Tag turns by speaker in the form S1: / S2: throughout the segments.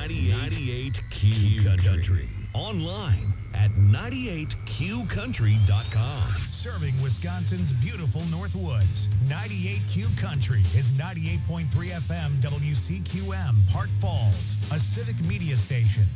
S1: 98Q Country. Online at 98QCountry.com.
S2: Serving Wisconsin's beautiful Northwoods. 98Q Country is 98.3 FM WCQM, Park Falls, a civic media station.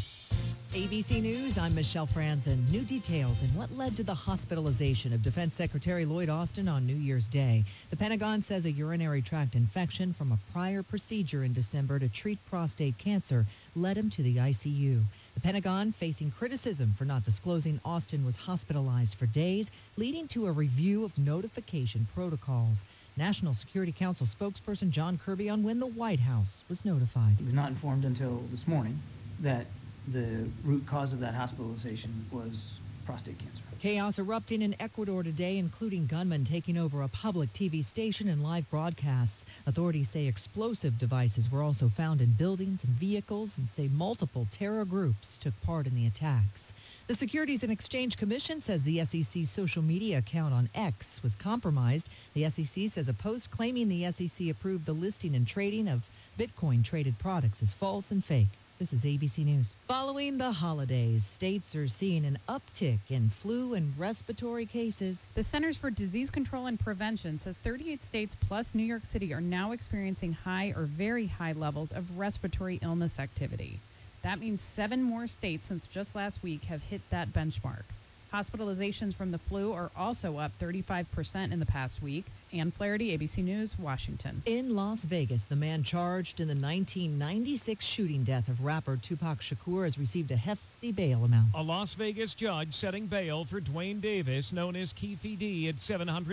S3: ABC News, I'm Michelle Franzen. New details in what led to the hospitalization of Defense Secretary Lloyd Austin on New Year's Day. The Pentagon says a urinary tract infection from a prior procedure in December to treat prostate cancer led him to the ICU. The Pentagon facing criticism for not disclosing Austin was hospitalized for days, leading to a review of notification protocols. National Security Council spokesperson John Kirby on when the White House was notified.
S4: He was not informed until this morning that the root cause of that hospitalization was prostate cancer.
S3: Chaos erupting in Ecuador today, including gunmen taking over a public TV station and live broadcasts. Authorities say explosive devices were also found in buildings and vehicles and say multiple terror groups took part in the attacks. The Securities and Exchange Commission says the SEC's social media account on X was compromised. The SEC says a post claiming the SEC approved the listing and trading of Bitcoin-traded products is false and fake. This is ABC News. Following the holidays, states are seeing an uptick in flu and respiratory cases.
S5: The Centers for Disease Control and Prevention says 38 states plus New York City are now experiencing high or very high levels of respiratory illness activity. That means 7 more states since just last week have hit that benchmark. Hospitalizations from the flu are also up 35% in the past week. Ann Flaherty, ABC News, Washington.
S3: In Las Vegas, the man charged in the 1996 shooting death of rapper Tupac Shakur has received a hefty bail amount.
S6: A Las Vegas judge setting bail for Dwayne Davis, known as Keefe D, at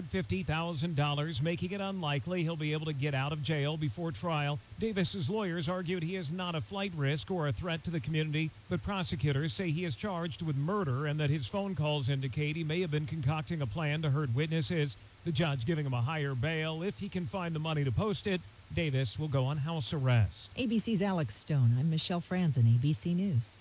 S6: $750,000, making it unlikely he'll be able to get out of jail before trial. Davis's lawyers argued he is not a flight risk or a threat to the community, but prosecutors say he is charged with murder and that his phone calls indicate he may have been concocting a plan to hurt witnesses. The judge giving him a higher bail. If he can find the money to post it, Davis will go on house arrest.
S3: ABC's Alex Stone. I'm Michelle Franzen, ABC News.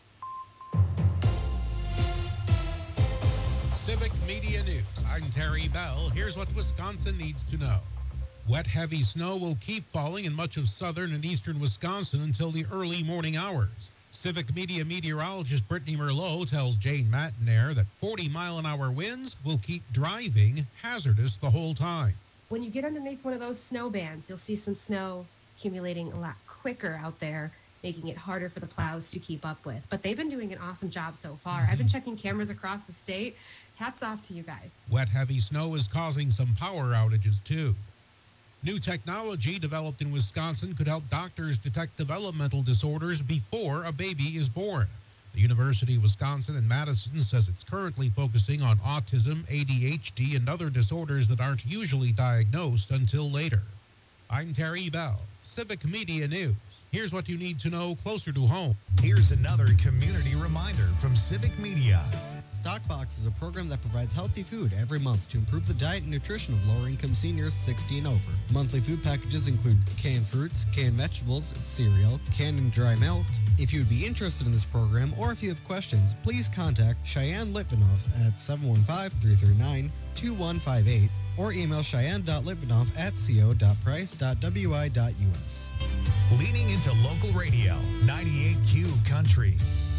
S7: Civic Media News. I'm Terry Bell. Here's what Wisconsin needs to know. Wet, heavy snow will keep falling in much of southern and eastern Wisconsin until the early morning hours. Civic Media meteorologist Brittany Merlot tells Jane Matinair that 40-mile-an-hour winds will keep driving hazardous the whole time.
S8: When you get underneath one of those snow bands, you'll see some snow accumulating a lot quicker out there, making it harder for the plows to keep up with. But they've been doing an awesome job so far. I've been checking cameras across the state. Hats off to you guys.
S7: Wet, heavy snow is causing some power outages, too. New technology developed in Wisconsin could help doctors detect developmental disorders before a baby is born. The University of Wisconsin in Madison says it's currently focusing on autism, ADHD, and other disorders that aren't usually diagnosed until later. I'm Terry Bell, Civic Media News. Here's what you need to know closer to home.
S2: Here's another community reminder from Civic Media.
S9: Stockbox is a program that provides healthy food every month to improve the diet and nutrition of lower-income seniors 60 and over. Monthly food packages include canned fruits, canned vegetables, cereal, canned and dry milk. If you would be interested in this program or if you have questions, please contact Cheyenne Litvinoff at 715-339-2158 or email cheyenne.litvinoff@co.price.wi.us.
S2: Leaning into local radio, 98Q Country.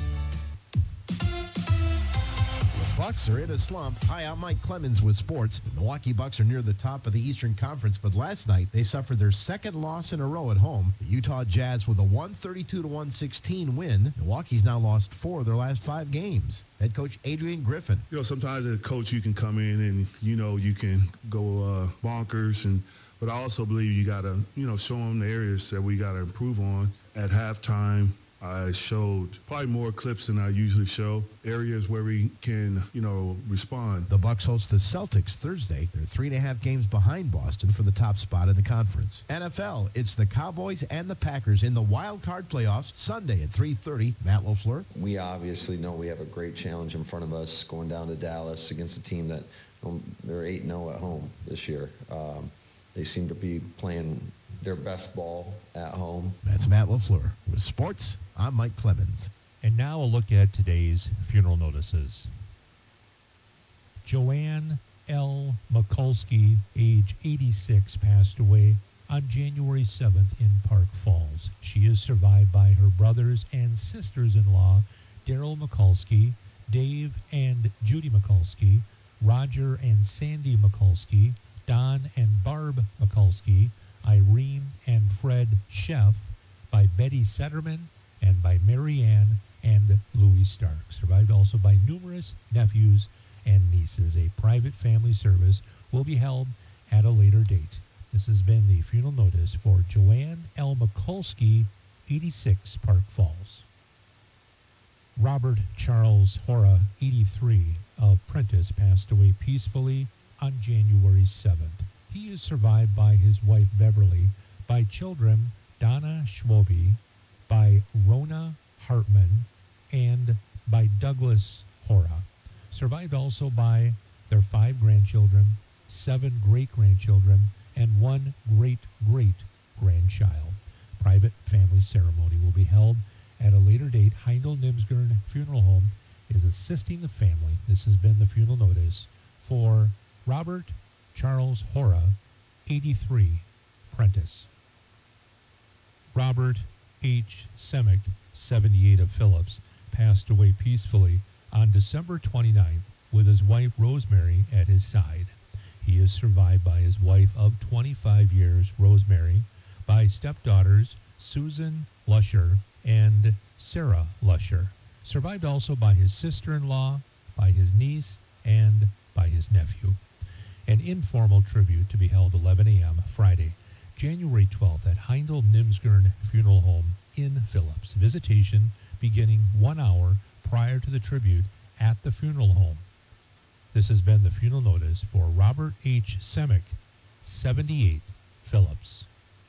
S10: Bucks are in a slump. Hi, I'm Mike Clemens with sports. The Milwaukee Bucks are near the top of the Eastern Conference, but last night they suffered their second loss in a row at home. The Utah Jazz with a 132-116 win. Milwaukee's now lost 4 of their last 5 games. Head coach Adrian Griffin.
S11: Sometimes as a coach you can come in and, you can go bonkers, but I also believe you got to, show them the areas that we got to improve on. At halftime, I showed probably more clips than I usually show, areas where we can, respond.
S10: The Bucks host the Celtics Thursday. They're 3.5 games behind Boston for the top spot in the conference. NFL, it's the Cowboys and the Packers in the wild card playoffs Sunday at 3:30. Matt LaFleur.
S12: We obviously know we have a great challenge in front of us going down to Dallas against a team that they're 8-0 at home this year. They seem to be playing their best ball at home.
S10: That's Matt LaFleur. With sports, I'm Mike Clemens.
S13: And now a look at today's funeral notices. Joanne L. Mikulski, age 86, passed away. on January 7th in Park Falls. She is survived by her brothers and sisters-in-law, Daryl Mikulski, Dave and Judy Mikulski, Roger and Sandy Mikulski, Don and Barb Mikulski, Irene and Fred Sheff, by Betty Setterman, and by Mary Ann and Louis Stark. Survived also by numerous nephews and nieces. A private family service will be held at a later date. This has been the funeral notice for Joanne L. Mikulski, 86, Park Falls. Robert Charles Hora, 83, of Prentice, passed away peacefully on January 7th. He is survived by his wife Beverly, by children Donna Schwobe, by Rona Hartman, and by Douglas Hora. Survived also by their 5 grandchildren, 7 great-grandchildren, and 1 great-great-grandchild. Private family ceremony will be held at a later date. Heindel Nimsgern Funeral Home is assisting the family. This has been the funeral notice for Robert Charles Hora, 83, Prentice. Robert H. Semick, 78, of Phillips, passed away peacefully on December 29th with his wife Rosemary at his side. He is survived by his wife of 25 years, Rosemary, by stepdaughters Susan Lusher and Sarah Lusher. Survived also by his sister-in-law, by his niece, and by his nephew. An informal tribute to be held 11 a.m. Friday, January 12th at Heindel Nimsgern Funeral Home in Phillips. Visitation beginning 1 hour prior to the tribute at the funeral home. This has been the funeral notice for Robert H. Semick, 78, Phillips.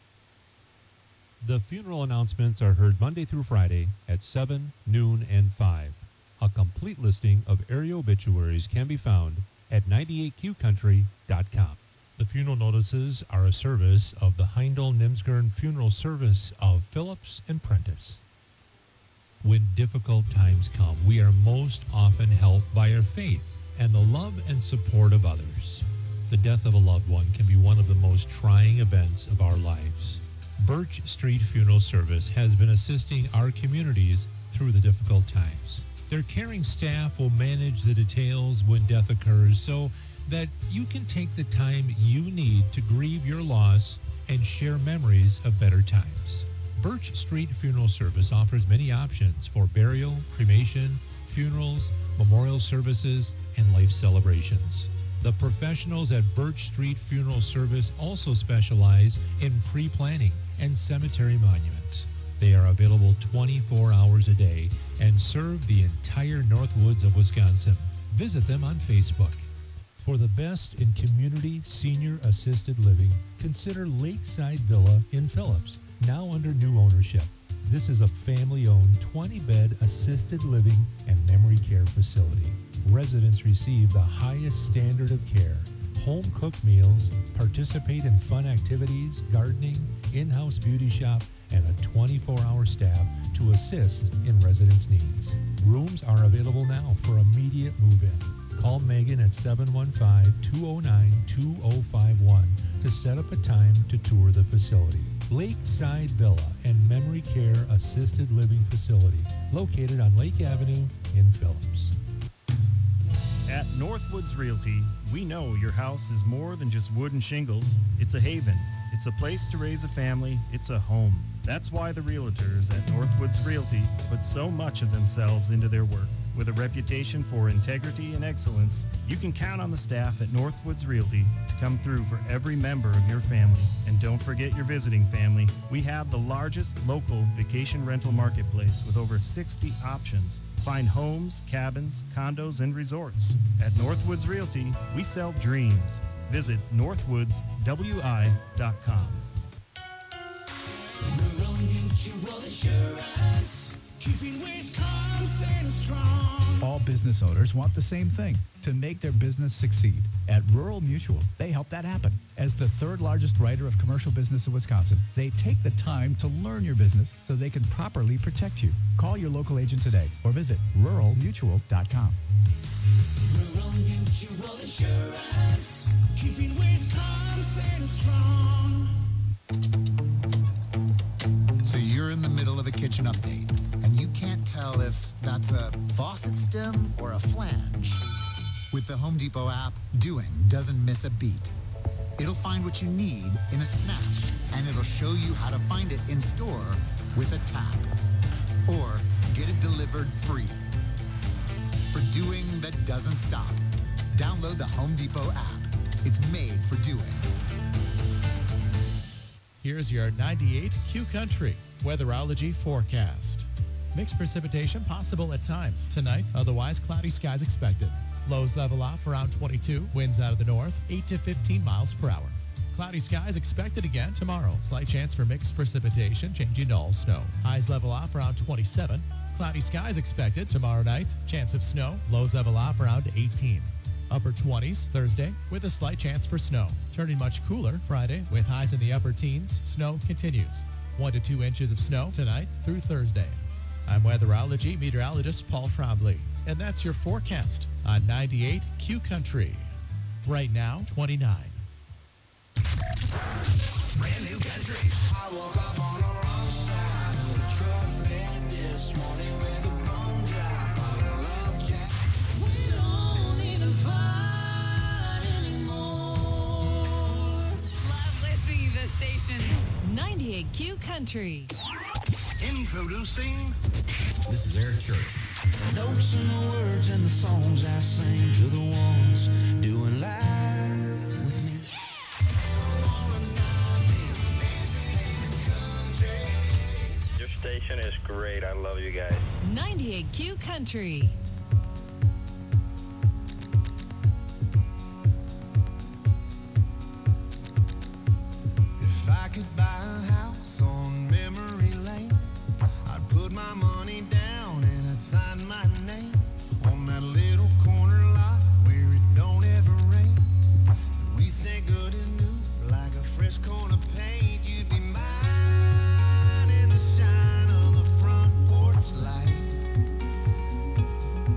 S13: The funeral announcements are heard Monday through Friday at 7, noon, and 5. A complete listing of area obituaries can be found at 98QCountry.com. The funeral notices are a service of the Heindel Nimsgern Funeral Service of Phillips and Prentice. When difficult times come, we are most often helped by our faith and the love and support of others. The death of a loved one can be one of the most trying events of our lives. Birch Street Funeral Service has been assisting our communities through the difficult times. Their caring staff will manage the details when death occurs so that you can take the time you need to grieve your loss and share memories of better times. Birch Street Funeral Service offers many options for burial, cremation, funerals, memorial services, and life celebrations. The professionals at Birch Street Funeral Service also specialize in pre-planning and cemetery monuments. They are available 24 hours a day and serve the entire Northwoods of Wisconsin. Visit them on Facebook. For the best in community senior assisted living, consider Lakeside Villa in Phillips, now under new ownership. This is a family-owned 20-bed assisted living and memory care facility. Residents receive the highest standard of care, home-cooked meals, participate in fun activities, gardening, in-house beauty shop, and a 24-hour staff to assist in residents' needs. Rooms are available now for immediate move-in. Call Megan at 715-209-2051 to set up a time to tour the facility. Lakeside Villa and Memory Care Assisted Living Facility, located on Lake Avenue in Phillips.
S14: At Northwoods Realty, we know your house is more than just wood and shingles. It's a haven. It's a place to raise a family. It's a home. That's why the realtors at Northwoods Realty put so much of themselves into their work. With a reputation for integrity and excellence, you can count on the staff at Northwoods Realty to come through for every member of your family. And don't forget your visiting family. We have the largest local vacation rental marketplace with over 60 options. Find homes, cabins, condos, and resorts. At Northwoods Realty, we sell dreams. Visit northwoodswi.com.
S15: Rural Mutual Insurance, keeping Wisconsin strong.
S16: All business owners want the same thing, to make their business succeed. At Rural Mutual, they help that happen. As the third largest writer of commercial business in Wisconsin, they take the time to learn your business so they can properly protect you. Call your local agent today or visit ruralmutual.com.
S15: Rural Mutual Insurance, keeping Wisconsin strong.
S17: So you're in the middle of a kitchen update, and you can't tell if that's a faucet stem or a flange. With the Home Depot app, doing doesn't miss a beat. It'll find what you need in a snap, and it'll show you how to find it in store with a tap. Or get it delivered free. For doing that doesn't stop, download the Home Depot app. It's made for doing.
S18: Here's your 98 Q Country weatherology forecast. Mixed precipitation possible at times. Tonight, otherwise cloudy skies expected. Lows level off around 22. Winds out of the north, 8 to 15 miles per hour. Cloudy skies expected again tomorrow. Slight chance for mixed precipitation, changing to all snow. Highs level off around 27. Cloudy skies expected tomorrow night. Chance of snow. Lows level off around 18. Upper 20s Thursday with a slight chance for snow. Turning much cooler Friday with highs in the upper teens. Snow continues. 1 to 2 inches of snow tonight through Thursday. I'm weatherology meteorologist Paul Trombley, and that's your forecast on 98 Q Country. Right now, 29.
S15: Brand new country. I woke up on the wrong side of the truck bed this morning with a bone drop on a love jack. We don't need to fight anymore.
S19: Love listening to this station. 98 Q Country.
S15: Introducing.
S20: This is Eric Church.
S15: Notes in the words and the songs I sing to the ones doing live with me.
S21: Your station is great. I love you guys.
S19: 98 Q Country.
S15: If I could buy a house on memory lane, I'd put my money down and I'd sign my name on that little corner lot where it don't ever rain. And we stay good as new, like a fresh coat of paint. You'd be mine in the shine of the front porch light.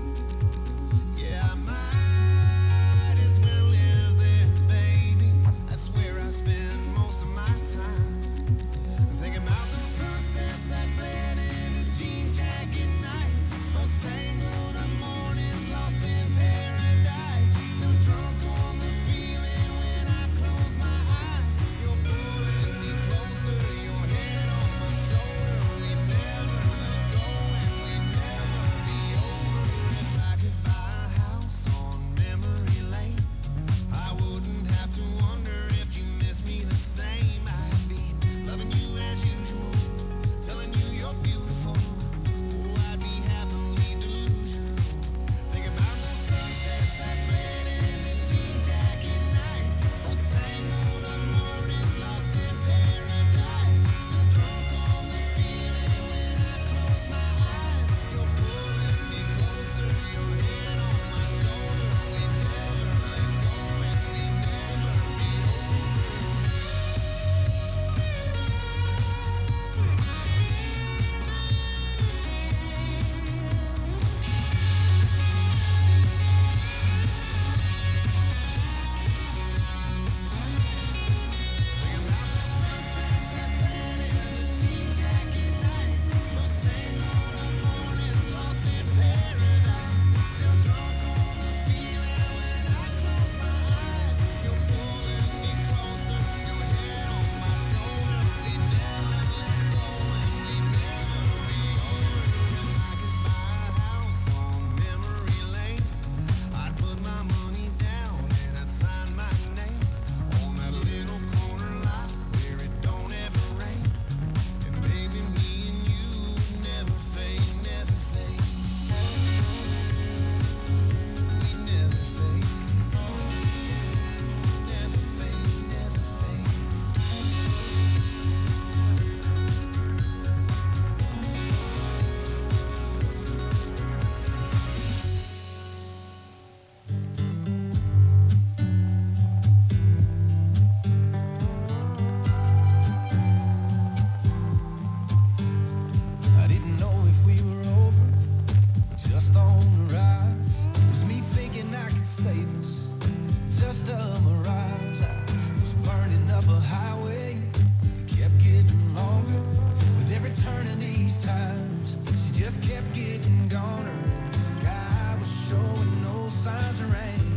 S15: kept getting goner, and the sky was showing no signs of rain.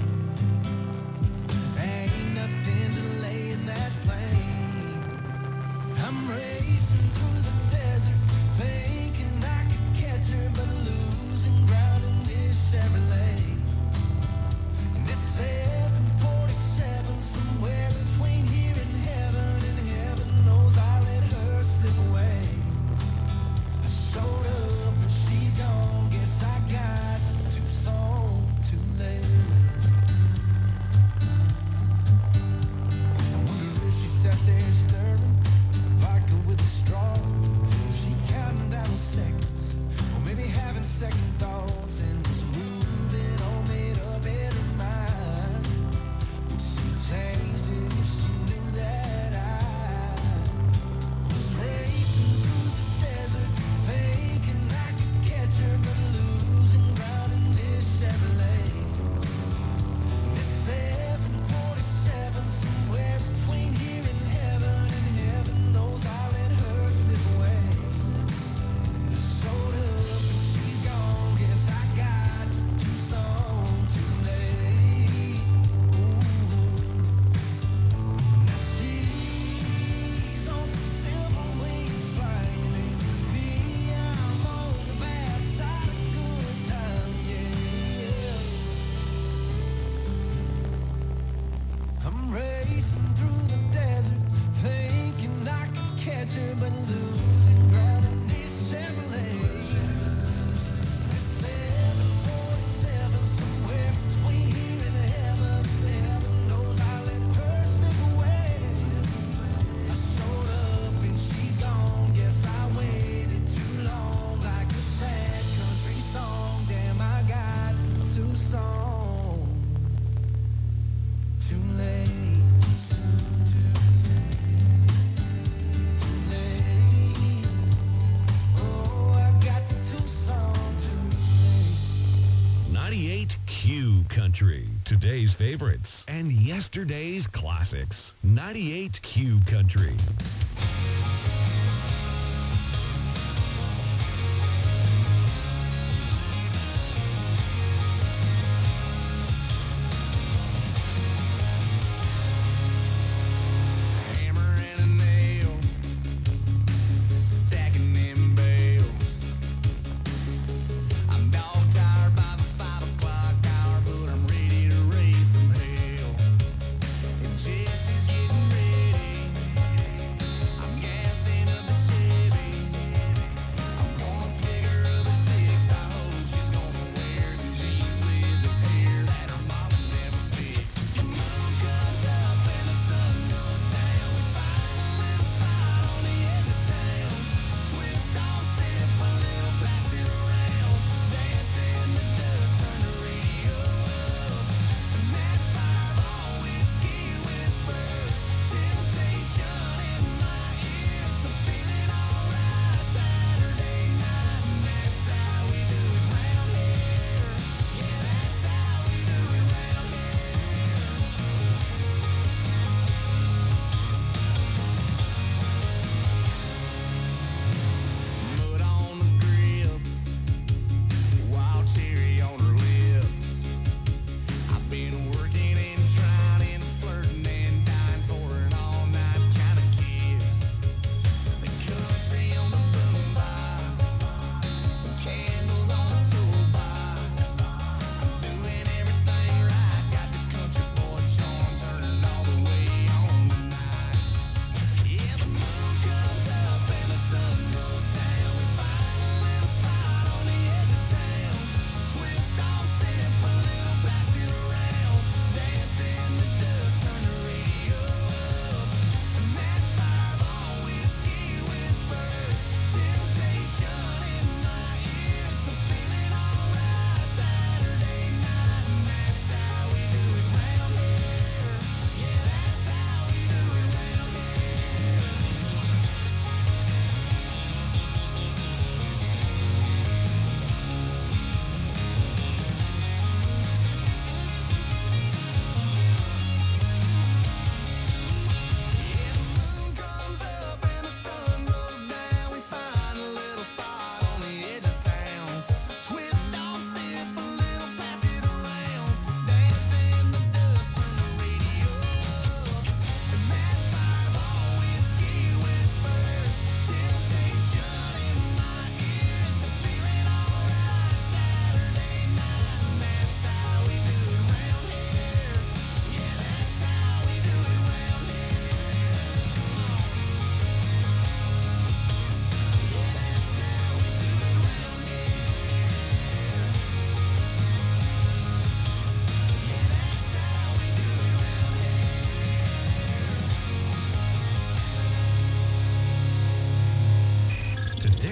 S15: Ain't nothing delaying that plane. I'm racing through the desert, thinking I could catch her, but losing ground in this Chevrolet. And it's 747, somewhere between here and heaven knows I let her slip away. I showed up and she's gone, guess I got to Tucson too late. I wonder if she sat there stirring vodka with a straw, if she counting down the seconds, or maybe having second thoughts and was moving all made up in her mind. Would she changed it if she knew that I was racing through the desert, thinking I could catch her, but losing ground in this Chevrolet. And it's 747, somewhere between here and heaven knows I let her slip away. I showed up and she's gone, guess I got to Tucson too late. Now she's on some silver wings flying, and me, I'm on the bad side of good time, yeah. I'm racing through the desert, thinking I could catch her, but losing ground in this Chevrolet. It's 747, somewhere between here and heaven knows I let her slip away. I showed up and she's gone, guess I waited too long, like a sad country song. Damn, I got to Tucson too late. Too late. Oh, I got to Tucson too late.
S1: 98 Q Country. Today's favorites and yesterday's classics. 98 Q Country.
S15: Hammer and a nail, stacking them bales. I'm dog tired by the 5 o'clock hour, but I'm ready to raise some hell. And Jesse's getting ready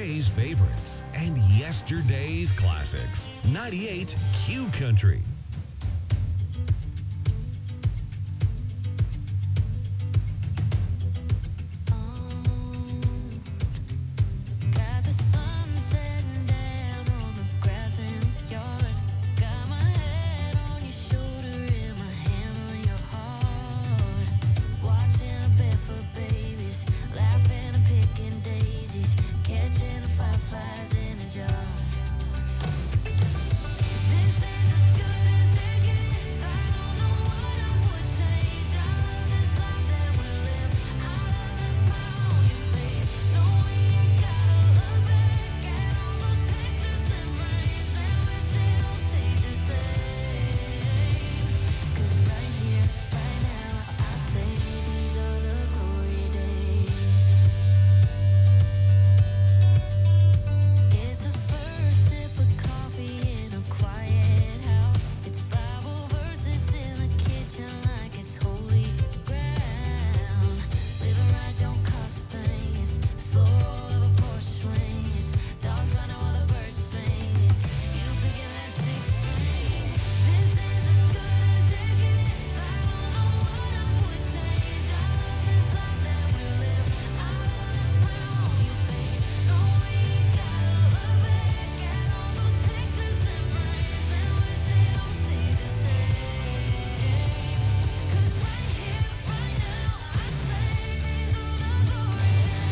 S1: today's favorites and yesterday's classics. 98 Q Country.
S4: Got the sun setting down on the grass in the yard. Got my head on your shoulder and my hand on your heart. Watching a barefoot babies, laughing and picking daisies, catching the fireflies in a jar. This is as good as it gets. I don't know what I would change. I love this life that we live. I love the smile on your face. Knowing you gotta look back at all those pictures and frames and wish it all stayed the same. 'Cause right here, right now, I say these are the glory days. It's a first sip of coffee in a quiet house. It's Bible verses in the kitchen like it's holy ground. Living right don't cost a thing. It's slow roll of a Porsche swing. It's dogs running while the birds sing. It's you picking that sixth string. This is as good as it gets. I don't know what I would change. I love this life that we live. I love the smile on your face. Knowing you gotta look back at all those pictures and frames and wish it all stayed the same. 'Cause right here, right now, I say these are the glory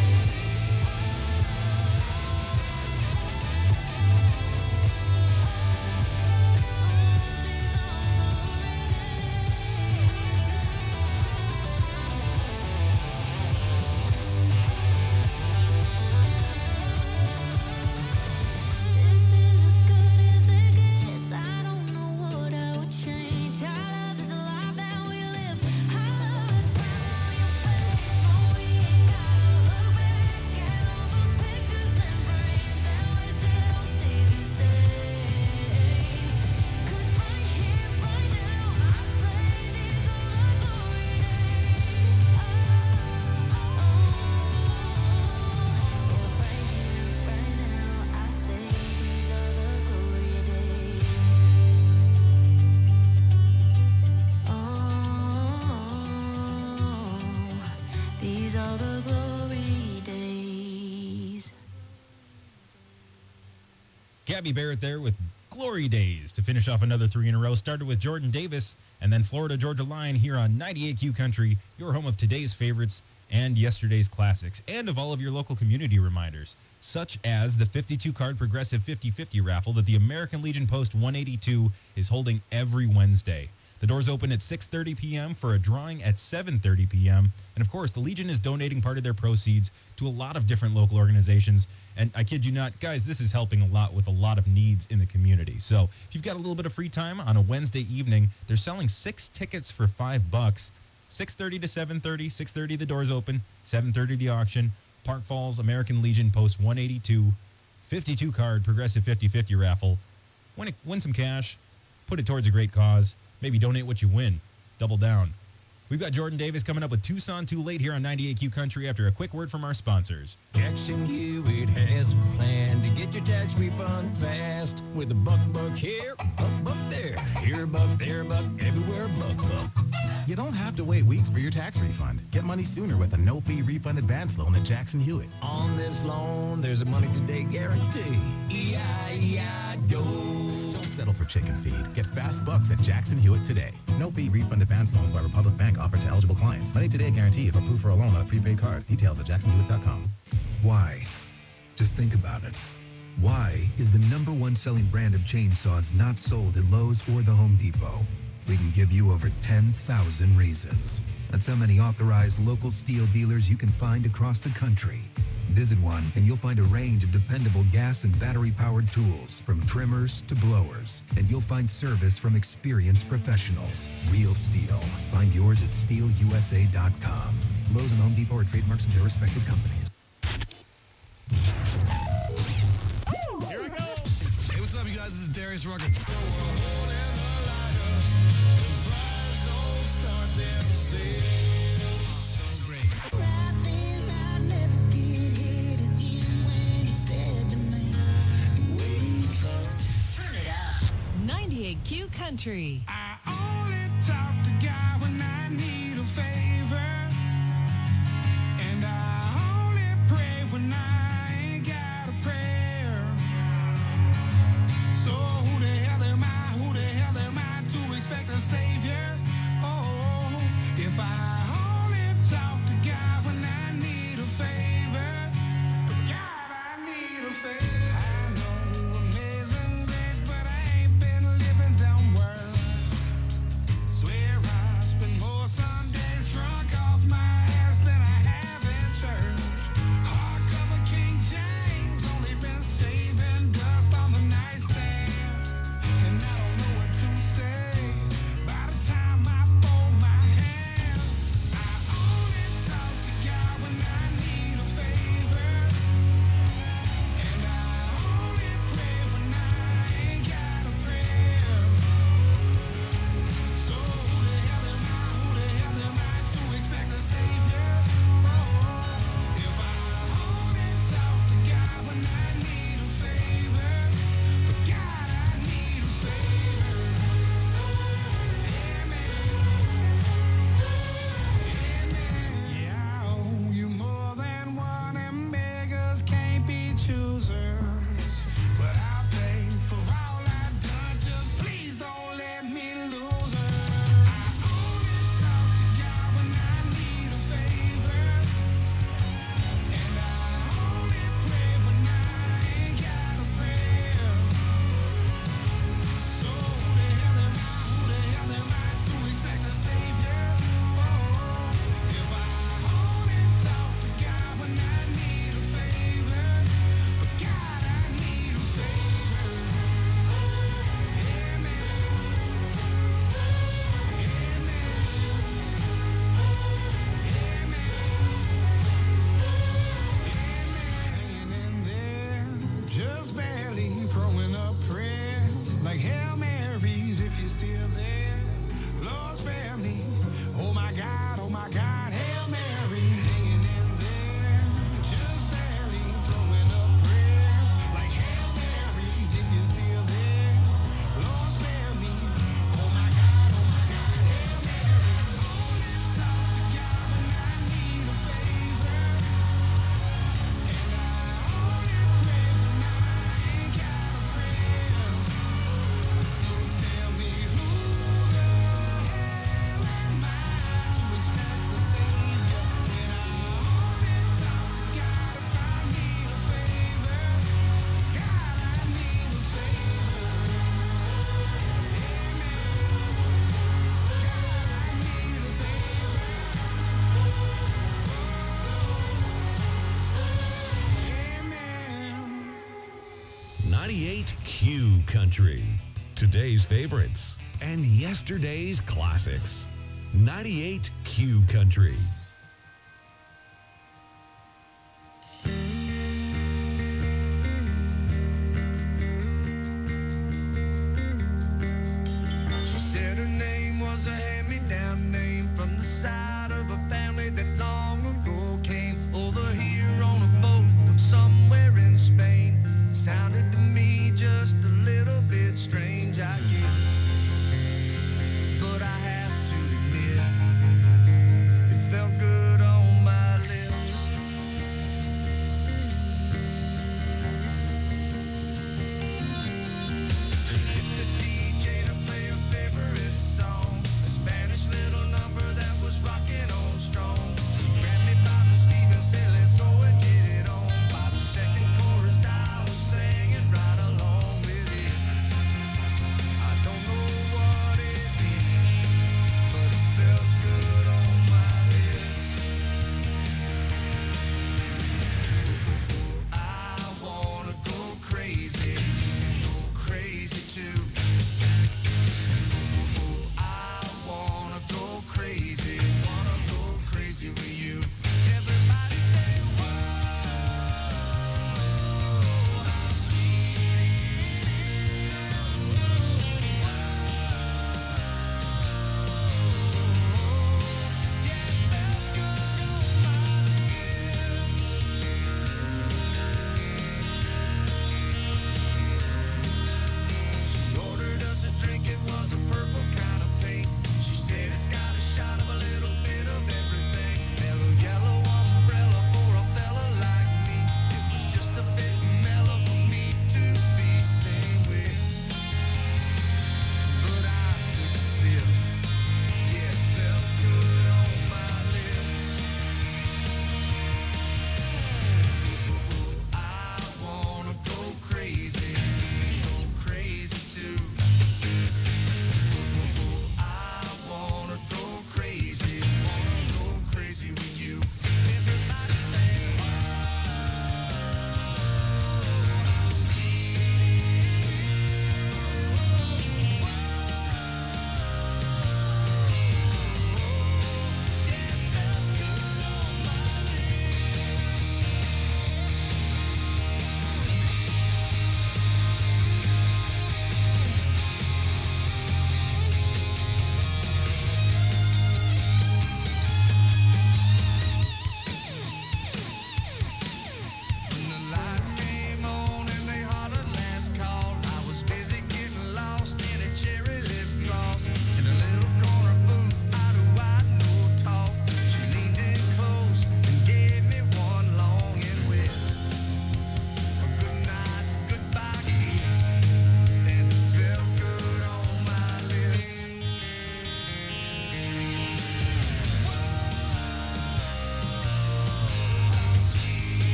S4: This is as good as it gets. I don't know what I would change. I love this life that we live. I love that smile on your face. Knowing you gotta look back at all those pictures and frames and wish it all stayed the same. 'Cause right here, right now, I say these are the glory days. Right here, right now, I say these are the glory days. These are the glory days.
S22: Gabby Barrett there with Glory Days to finish off another 3 in a row. Started with Jordan Davis and then Florida Georgia Line here on 98 Q Country, your home of today's favorites and yesterday's classics, and of all of your local community reminders, such as the 52-card Progressive 50/50 raffle that the American Legion Post 182 is holding every Wednesday. The doors open at 6:30 p.m. for a drawing at 7:30 p.m. And, of course, the Legion is donating part of their proceeds to a lot of different local organizations. And I kid you not, guys, this is helping a lot with a lot of needs in the community. So if you've got a little bit of free time on a Wednesday evening, they're selling 6 tickets for $5. 6:30 to 7:30. 6:30 the doors open. 7:30 the auction. Park Falls, American Legion Post 182. 52-card Progressive 50/50 raffle. Win some cash. Put it towards a great cause. Maybe donate what you win. Double down. We've got Jordan Davis coming up with Tucson Too Late here on 98 Q Country after a quick word from our sponsors.
S23: Jackson Hewitt has a plan to get your tax refund fast with a buck here, buck there. Here a buck, there a buck, everywhere buck.
S24: You don't have to wait weeks for your tax refund. Get money sooner with a no-fee refund advance loan at Jackson Hewitt.
S23: On this loan, there's a money today guarantee. E-I-E-I-DO.
S24: Don't settle for chicken feed. Get fast bucks at Jackson Hewitt today. No-fee refund advance loans by Republic Bank offered to eligible clients. Money today guarantee if approved for a loan on a prepaid card. Details at jacksonhewitt.com.
S25: Why? Just think about it. Why is the #1 selling brand of chainsaws not sold at Lowe's or the Home Depot? We can give you over 10,000 reasons. That's how many authorized local steel dealers you can find across the country. Visit one and you'll find a range of dependable gas and battery-powered tools, from trimmers to blowers. And you'll find service from experienced professionals. Real steel. Find yours at steelusa.com. Lowe's and Home Depot are trademarks of their respective companies.
S26: Here we go. Hey, what's up, you guys? This is Darius Rucker.
S19: Q Country.
S15: I only talk to God when I need a favor. And I only pray when I ain't got a prayer. So who the hell am I? Who the hell am I to expect a savior? Oh, if I only talk to God when I need a favor. God, I need a favor. I know amazing grace, but I ain't been living them words. Swear I spend more Sundays drunk off my ass than I have in church. Hardcover King James, only been saving dust on the nightstand. And I don't know what to say by the time I fold my hands. I only talk to God when I need a favor. And I only pray when I ain't got a prayer. So who the hell am I? Who the hell am I to expect a savior? Oh, if I only talk to God when I need a favor. But God, I need a favor. Yeah, I owe you more than one, and beggars can't be choosers. But I'll pay for all I've done. Just please don't let me lose her. I only talk to God when I need a favor. And I only pray when I ain't got a prayer. So who the hell am I? Who the hell am I to expect a savior? Oh, if I only talk to God when I need a favor. But God, I need a favor. Hanging in there, just barely throwing up prayers like Hail Marys if you're still there. Lord, spare me. Oh my God, Hail Mary. Hanging in there, just barely throwing up prayers like Hail Marys if you're still there. Lord, spare me. Oh my God, Hail Mary. Only talk to God when I need a favor. And I only pray when I ain't got a prayer. So tell me who the hell am I to expect the savior? When I only talk to God if I need a favor. God, I need a favor. God, I need a favor.
S1: 98 Q Country. Today's favorites and yesterday's classics. 98 Q Country.
S15: She said her name was a hand-me-down name from the side of a family that long ago came over here on a boat from somewhere in Spain. Sounded to me just a little bit strange, I guess. But I have to admit, it felt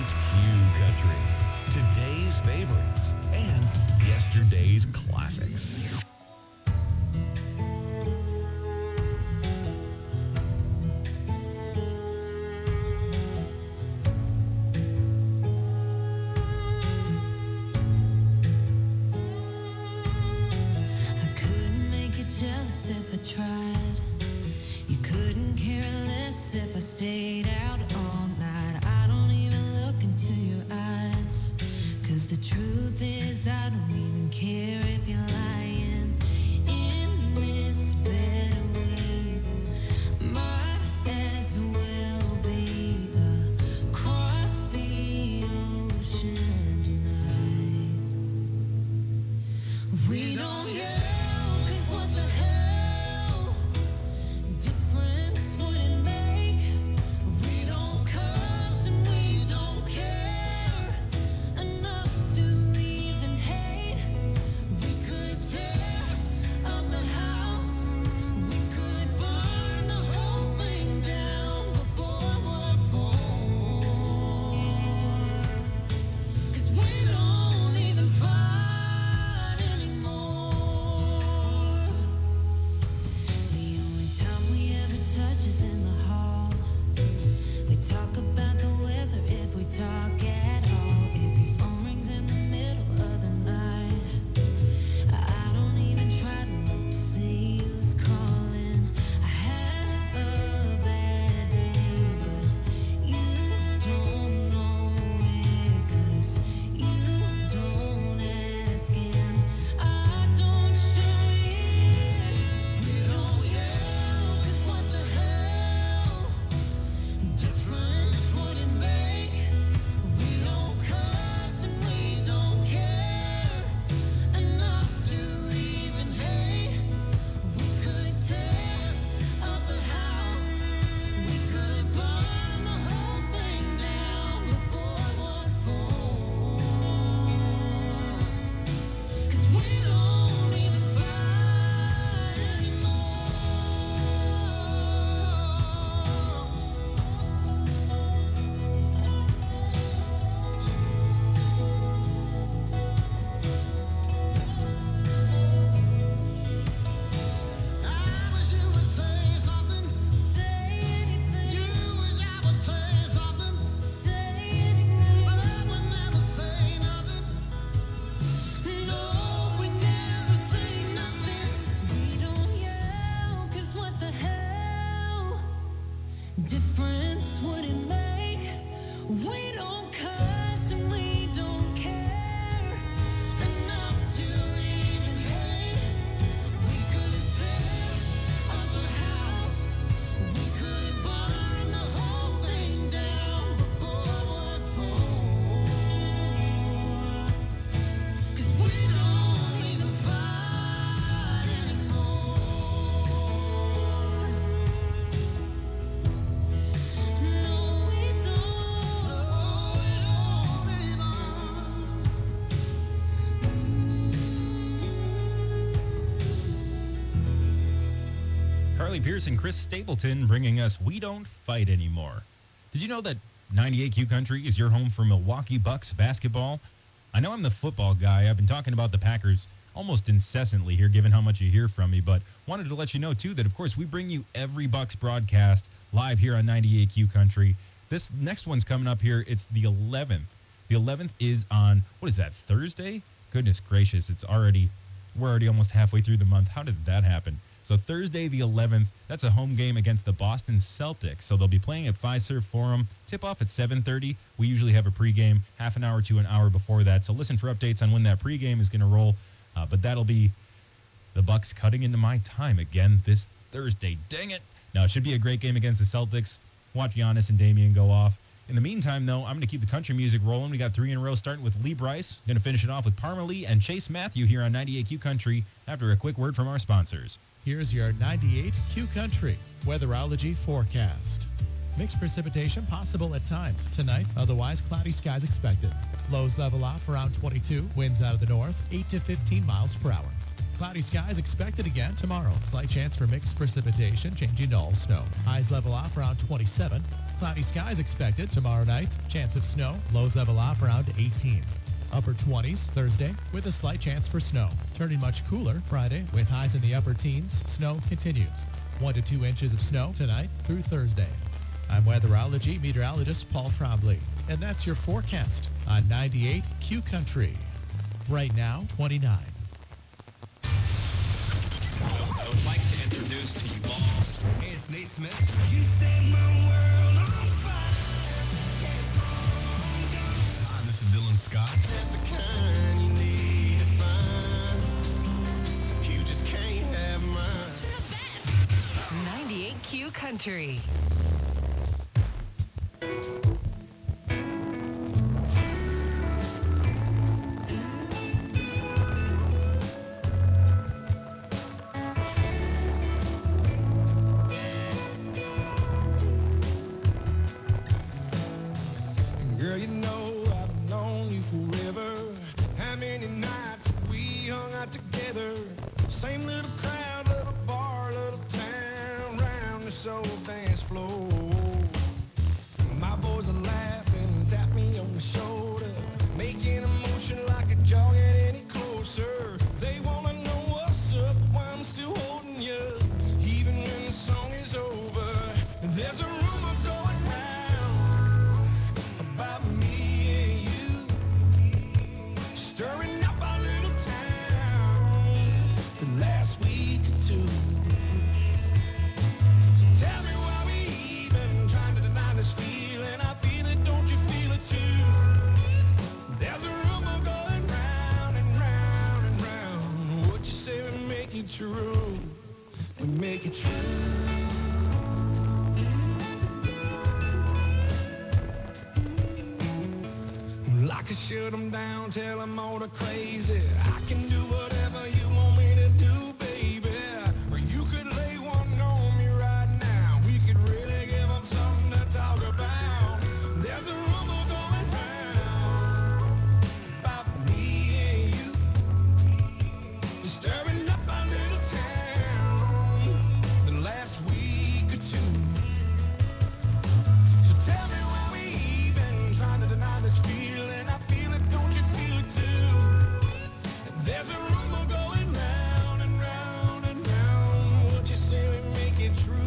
S1: Q Country. Today's favorites and yesterday's classics.
S4: I couldn't make you jealous if I tried. You couldn't care less if I stayed out all night. I don't even look into your eyes. 'Cause the truth is I don't even care if you're lying. In this bed we might as well be across the ocean tonight. We don't yell, 'cause what the hell difference would it make? We don't cuss and we don't care enough to even hate. We could tear up the house, we could burn the whole thing down, but boy, what for? 'Cause we don't even fight anymore. The only time we ever touch is in the hall. We talk about the weather if we talk at all. If your phone rings in the middle of the night, I don't even try to look to see who's calling. I had a bad day, but you don't know it, 'cause you don't ask and I don't show it. We don't yell, 'cause what the hell difference would it make? We don't cuss and we don't care enough to even hate. We could tear up the house, we could burn the whole thing down, but boy, what for? 'Cause we don't even fight anymore. I wish you would say something. Say anything. You wish I would say something. Say anything. But we never say nothing. No, we never say nothing. We don't yell, 'cause what the hell difference would it make? We don't cuss and we don't care enough to even hate. We could tear up the house, we could burn the whole thing down, but boy, what for? 'Cause we don't even fight anymore. No, we don't.
S22: Carly Pierce and Chris Stapleton bringing us We Don't Fight Anymore. Did you know that 98Q Country is your home for Milwaukee Bucks basketball? I know I'm the football guy. I've been talking about the Packers almost incessantly here, given how much you hear from me, but wanted to let you know, too, that, of course, we bring you every Bucks broadcast live here on 98Q Country. This next one's coming up here. It's the 11th. The 11th is on, what is that, Thursday? Goodness gracious, we're already almost halfway through the month. How did that happen? So Thursday the 11th, that's a home game against the Boston Celtics. So they'll be playing at Fiserv Forum. Tip off at 7:30. We usually have a pregame half an hour to an hour before that. So listen for updates on when that pregame is going to roll. But that'll be the Bucks cutting into my time again this Thursday. Dang it. Now, it should be a great game against the Celtics. Watch Giannis and Damian go off. In the meantime, though, I'm going to keep the country music rolling. We got 3 in a row, starting with Lee Brice. Going to finish it off with Parma Lee and Chase Matthew here on 98Q Country after a quick word from our sponsors.
S18: Here's your 98Q Country weatherology forecast. Mixed precipitation possible at times tonight, otherwise cloudy skies expected. Lows level off around 22, winds out of the north, 8 to 15 miles per hour. Cloudy skies expected again tomorrow. Slight chance for mixed precipitation, changing to all snow. Highs level off around 27. Cloudy skies expected tomorrow night. Chance of snow. Lows level off around 18. Upper 20s Thursday with a slight chance for snow. Turning much cooler Friday with highs in the upper teens. Snow continues. 1 to 2 inches of snow tonight through Thursday. I'm weatherology meteorologist Paul Trombley, and that's your forecast on 98 Q Country. Right now, 29.
S20: I would like to introduce to you all.
S26: Hey, it's Nate Smith. You set my world on fire. Hi, this is Dylan Scott.
S15: That's the kind you need to find. You just can't have mine.
S19: 98 Q Country.
S15: Girl, you know I've known you forever. How many nights we hung out together? Same little crowd, little bar, little town, round this old dance floor. My boys are laughing, tap me on the shoulder, making a motion like a jog any closer. They wanna know what's up, why I'm still holding you, even when the song is over. There's a rumor going round about me and you, stirring up our little town the last week or two. So tell me why we even trying to deny this feeling. I feel it, don't you feel it too? There's a rumor going round and round and round. What you say we make it true? We make it true. I can shut them down, tell them all the crazy. I can do whatever you want me to do, baby. Or you could lay one on me right now. We could really give them something to talk about. There's a rumor going round about me and you, stirring up our little town the last week or two. So tell me why we even trying to deny this feeling. I feel it, don't you feel it too? There's a rumor going round and round and round. What you say we make it true,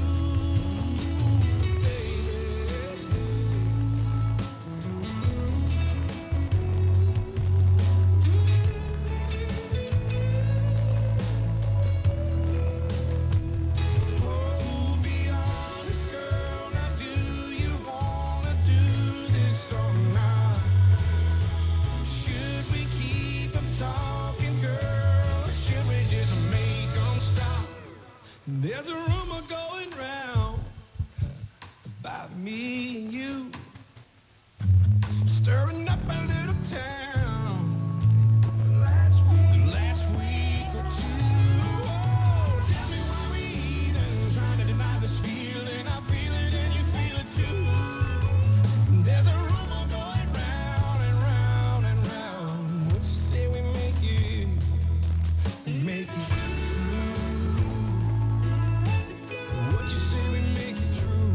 S15: Oh, be honest, girl. Now, do you wanna do this or not? Should we keep them talking, girl? Or should we just make them stop? There's a rumor going round about me and you, stirring up a little town last week or two. Oh, tell me why we even trying to deny this feeling. I feel it and you feel it too. There's a rumor going round and round and round. What you say we make it true? What you say we make it true?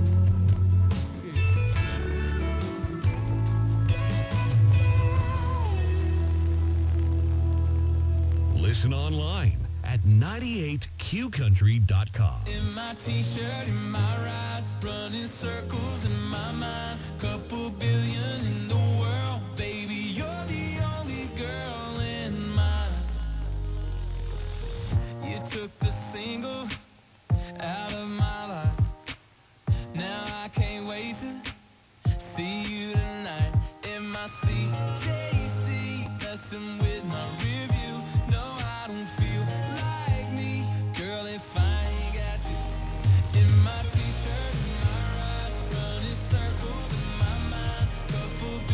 S1: Listen online at 98qcountry.com.
S3: In my t-shirt, in my ride, running circles in my mind. Couple billion in the world, baby, you're the only girl in mine. You took the single out of my life. Now I can't wait to see you tonight. In my CJC, messing with my review. No, I don't feel like me, girl, if I ain't got you. In my t-shirt, in my ride, running circles in my mind. Couple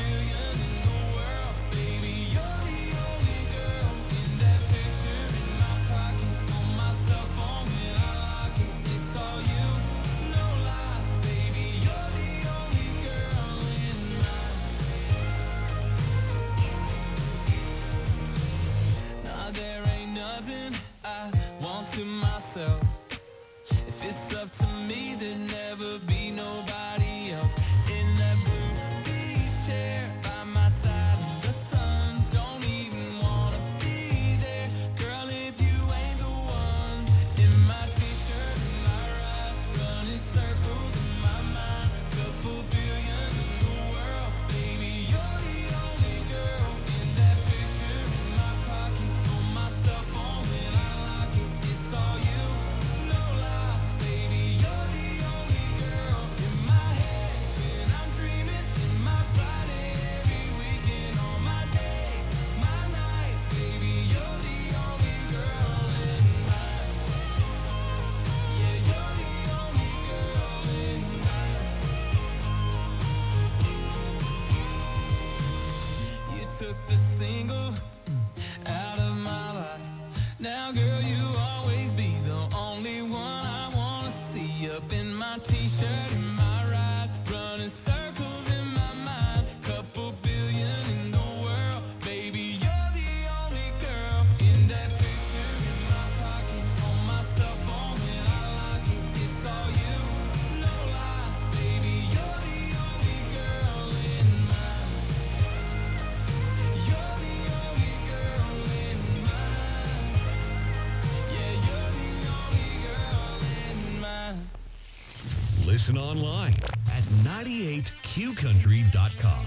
S3: single out of my life. Now, girl, you always be the only one I wanna see. Up in my t-shirt, in my ride, running circles in my mind. Couple billion in the world, baby, you're the only girl. In that picture in my pocket, on my cell phone when I lock it, it's all you, no lie, baby, you're the only girl in mine. You're the only girl in mine. Yeah, you're the only girl in mine.
S1: Listen online at 98qcountry.com.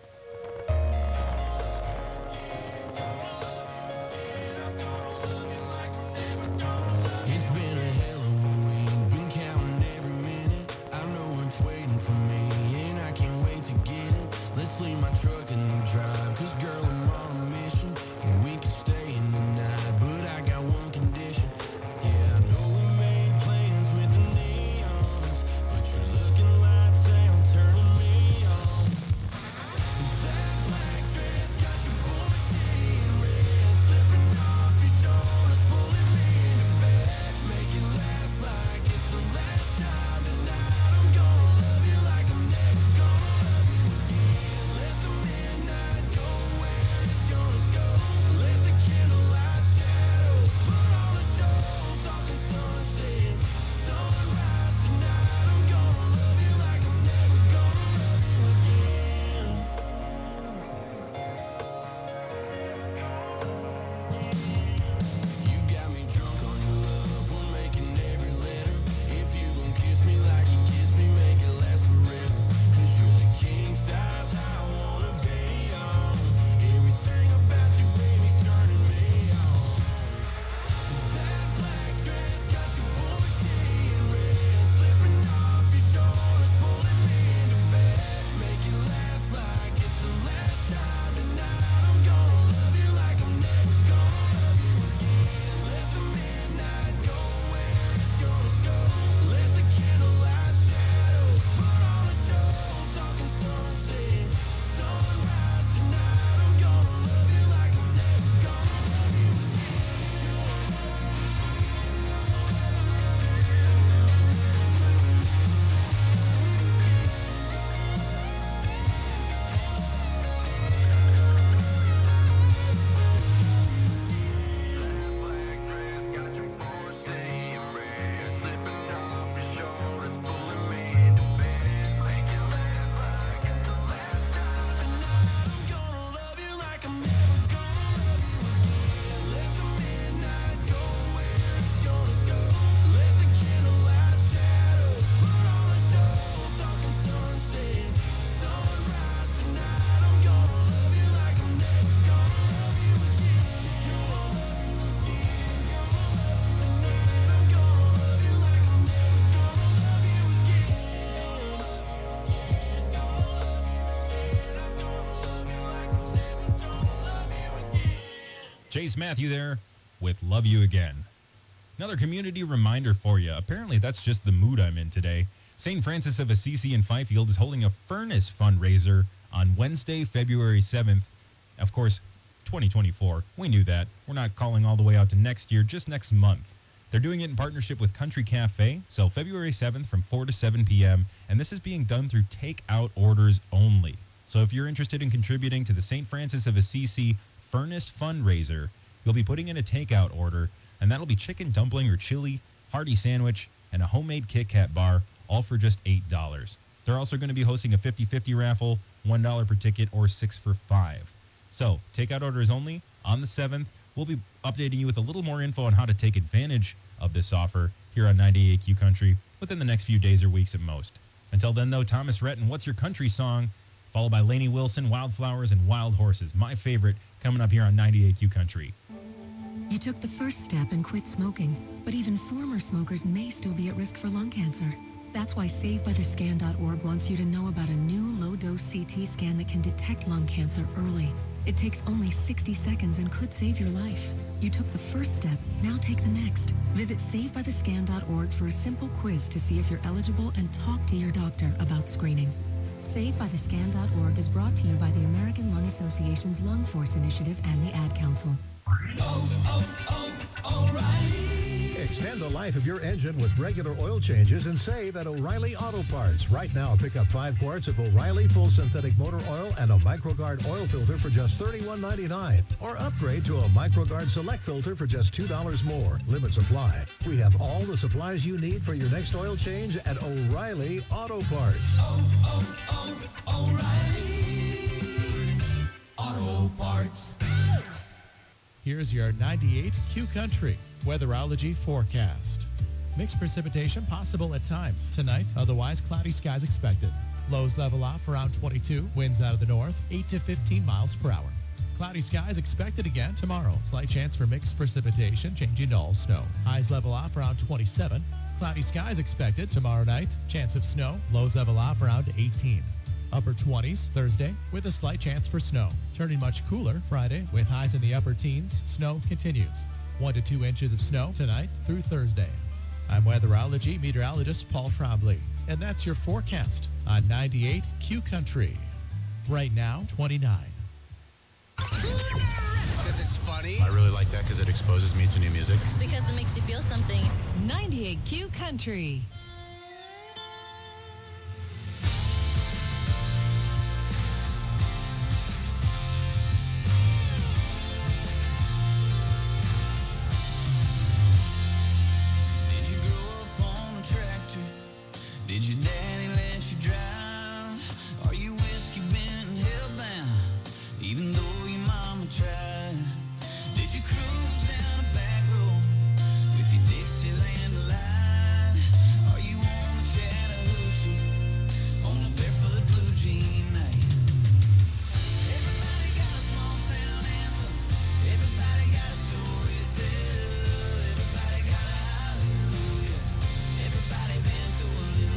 S3: It's been a hell of a week, been counting every minute. I know it's waiting for me, and I can't wait to get it. Let's leave my truck in the drive, cause girl, I'm on a mission. And we can stay in the night, but I got one condition. Yeah, I know we made plans with the neons, but you're looking like Sam turning me on. That black dress got your boy seeing red, slipping off your shoulders, pulling me into bed. Make it last like it's the last time tonight. I'm gonna love you like I'm never gonna love you again. Let the midnight go where it's gonna go. Let the candlelight shadows put on the show. Talking sunset, sunrise tonight. I'm gonna love you like I'm never gonna love you again. You got me drunk on your love, we're making every letter. If you gon' kiss me like you kissed me, make it last forever. Cause you're the king size I wanna be on. Everything about you, baby's turning me on. That black dress got your boy seeing red, slipping off your shoulders, pulling me into bed. Make it last like it's the last time tonight. I'm gonna love you like I'm never gonna love you again. Let the midnight go where it's gonna go. Let the candlelight shadows put on a show. Talking sunset, sunrise tonight. I'm gonna love you like I'm never gonna love you
S22: Chase Matthew there with Love You Again. Another community reminder for you. Apparently, that's just the mood I'm in today. St. Francis of Assisi in Fifield is holding a furnace fundraiser on Wednesday, February 7th. Of course, 2024. We knew that. We're not calling all the way out to next year, just next month. They're doing it in partnership with Country Cafe, so February 7th from 4 to 7 p.m., and this is being done through takeout orders only. So if you're interested in contributing to the St. Francis of Assisi Furnace Fundraiser, you'll be putting in a takeout order, and that'll be chicken dumpling or chili, hearty sandwich, and a homemade Kit Kat bar, all for just $8. They're also going to be hosting a 50-50 raffle, $1 per ticket, or 6 for $5. So, takeout orders only on the 7th. We'll be updating you with a little more info on how to take advantage of this offer here on 98Q Country within the next few days or weeks at most. Until then, though, Thomas Rhett and What's Your Country Song, followed by Lainey Wilson, Wildflowers, and Wild Horses. My favorite coming up here on 98Q Country.
S2: You took the first step and quit smoking, but even former smokers may still be at risk for lung cancer. That's why SaveByTheScan.org wants you to know about a new low-dose CT scan that can detect lung cancer early. It takes only 60 seconds and could save your life. You took the first step, now take the next. Visit SaveByTheScan.org for a simple quiz to see if you're eligible and talk to your doctor about screening. SaveByTheScan.org is brought to you by the American Lung Association's Lung Force Initiative and the Ad Council.
S5: Extend the life of your engine with regular oil changes and save at O'Reilly Auto Parts. Right now, pick up 5 quarts of O'Reilly full synthetic motor oil and a MicroGuard oil filter for just $31.99. Or upgrade to a MicroGuard Select filter for just $2 more. Limits apply. We have all the supplies you need for your next oil change at O'Reilly Auto Parts.
S3: O'Reilly Auto Parts.
S18: Here's your 98 Q Country weatherology forecast. Mixed precipitation possible at times. Tonight, otherwise cloudy skies expected. Lows level off around 22. Winds out of the north, 8 to 15 miles per hour. Cloudy skies expected again tomorrow. Slight chance for mixed precipitation, changing to all snow. Highs level off around 27. Cloudy skies expected tomorrow night. Chance of snow. Lows level off around 18. Upper 20s Thursday with a slight chance for snow. Turning much cooler Friday with highs in the upper teens. Snow continues. 1 to 2 inches of snow tonight through Thursday. I'm weatherology meteorologist Paul Trombley, and that's your forecast on 98 Q Country. Right now, 29.
S26: Because it's funny.
S24: I really like that because it exposes me to new music.
S19: It's because it makes you feel something. 98 Q Country.
S3: Did your daddy let you drive? Are you whiskey bent and hellbound, even though your mama tried? Did you cruise down a back road with your Dixieland light? Are you on the Chattahoochee on a barefoot blue jean night? Everybody got a small town anthem. Everybody got a story to tell. Everybody got a hallelujah. Everybody been through a little.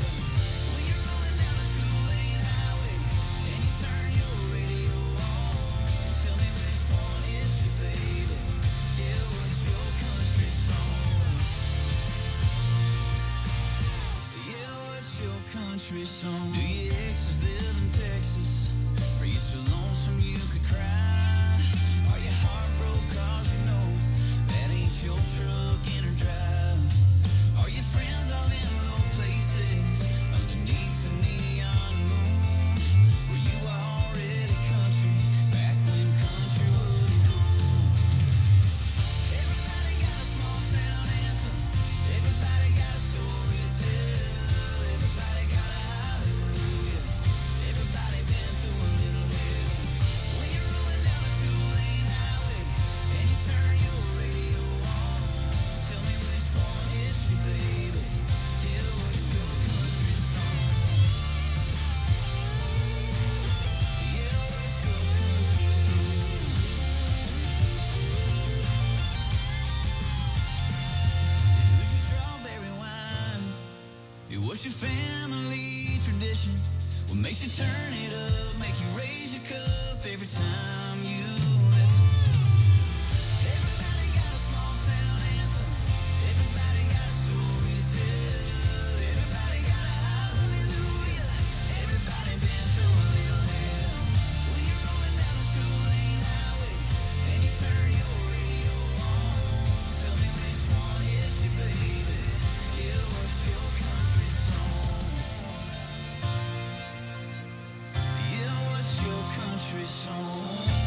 S3: Country song. Do your exes live in Texas? Are you so lonesome you could cry? Are you heartbroken cause you know that ain't your truck in her drive? Are your friends all in low places underneath the neon moon? Were you already country back when country was cool? Everybody got a small town anthem. Everybody got a story to tell. Everybody got a hallelujah. Everybody been through a little hell. When you're rolling down a two-lane highway and you turn your radio on, tell me which one hits you, baby. Yeah, what's your country song? Yeah, what's your country song? Who's your strawberry wine? What's your family tradition? What makes you turn it up, make you raise your cup every time you listen? Everybody got a small town anthem. Everybody got a story to tell. Everybody got a hallelujah. Everybody been through a little hell. When you're rolling down a two-lane highway and you turn your radio on, tell me which one hits you, baby. Yeah, what's your country song? Yeah, what's your country song?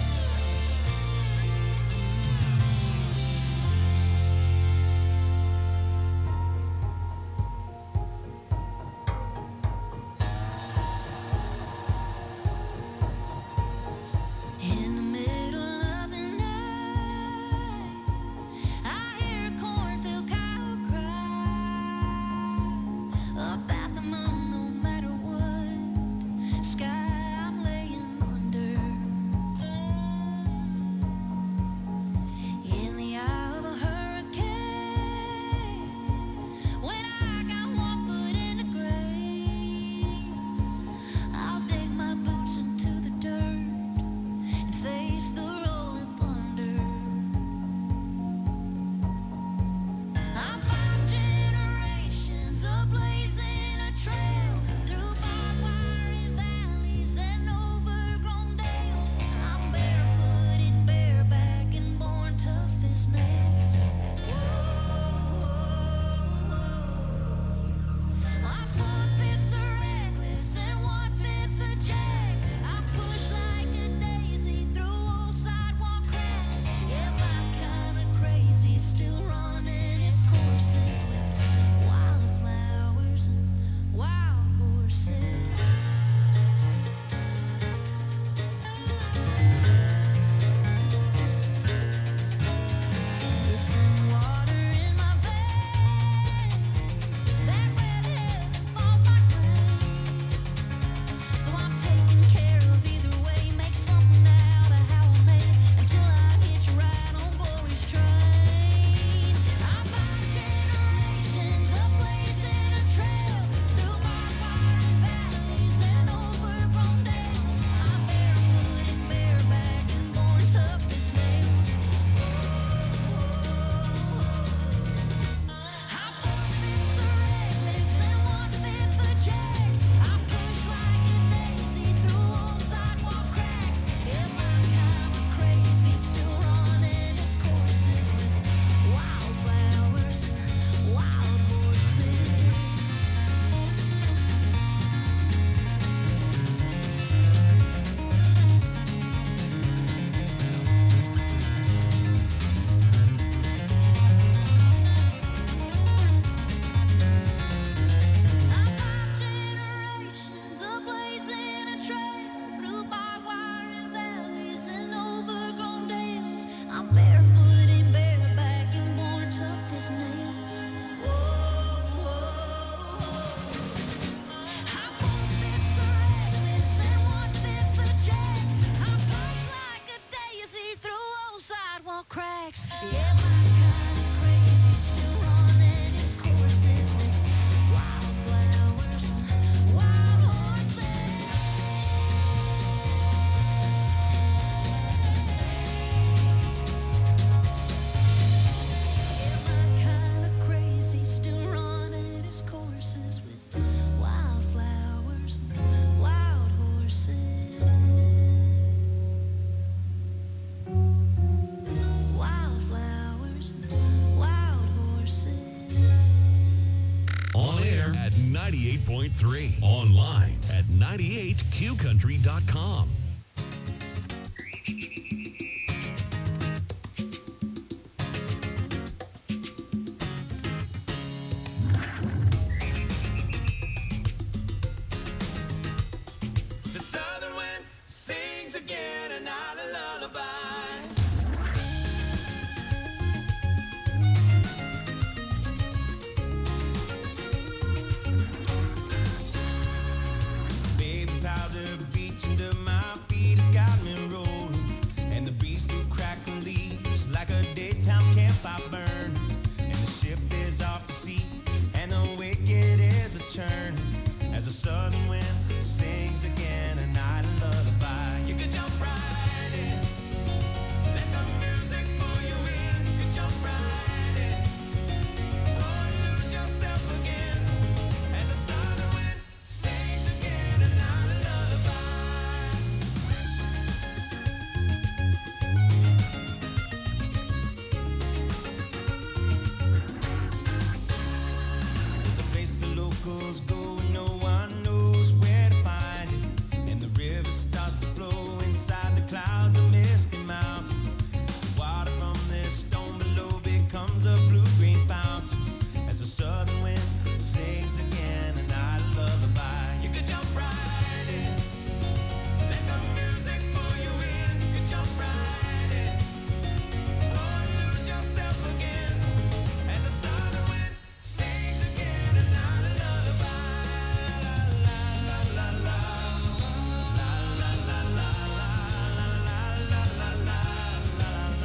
S4: all cracks. Yeah, my kind of crazy, still running its courses with wildflowers and wild horses. Yeah, my kind of crazy, still running its courses with wildflowers and wild horses. Wildflowers and wild horses.
S1: On air at 98.3. Online at 98qcountry.com.
S3: The southern wind sings again a night a lullaby. Baby powder beach under my feet has got me rolling, and the breeze through crackling leaves like a daytime campfire burn. And the ship is off to sea, and the wicked is a churn as the southern wind sings again a night a lullaby. You could jump right in, let the music pull you in. You could jump right in, or lose yourself again as the southern wind sings again a night a lullaby. There's a place the locals go and no one knows where to find it. And the river starts to flow inside the clouds of misty mountain. The water from this stone below becomes a blue-green fountain as the southern wind sings again a night a lullaby. You could jump right in, let the music pull you in. You could jump right in, or lose yourself again as the southern wind sings again a night a lullaby. La la la la la la la la la la la la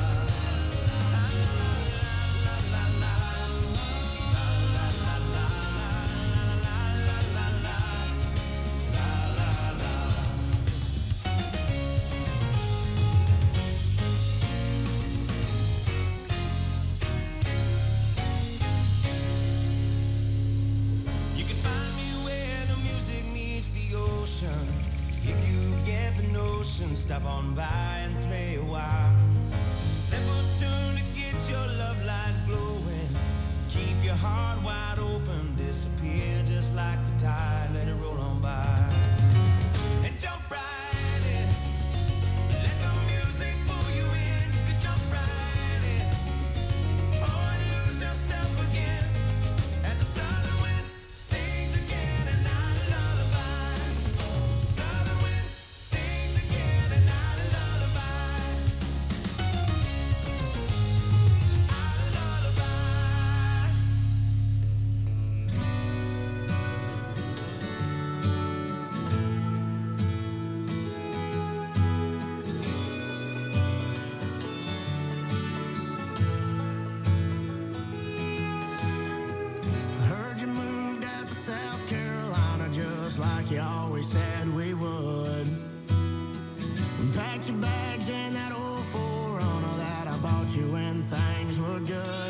S3: You can find me where the music meets the ocean. If you get the notion, stop on by and play a while. Simple tune to get your love light glowing. Keep your heart wide open, disappear just like the tide. Let it roll on by. And jump right in, let the music pull you in. You could jump right in, or lose yourself again as the southern wind sings again a night a lullaby. Southern wind sings again a night a lullaby. A lullaby. I heard you moved out to South Carolina just like you always said we would. And packed your bags in that old 4Runner that I bought you when things were good.